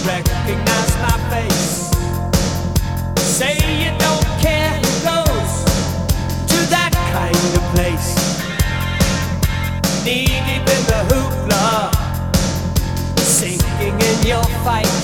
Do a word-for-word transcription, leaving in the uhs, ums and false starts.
recognize my face. Say you don't care who goes to that kind of place. Knee deep in the hoopla, sinking in your fight.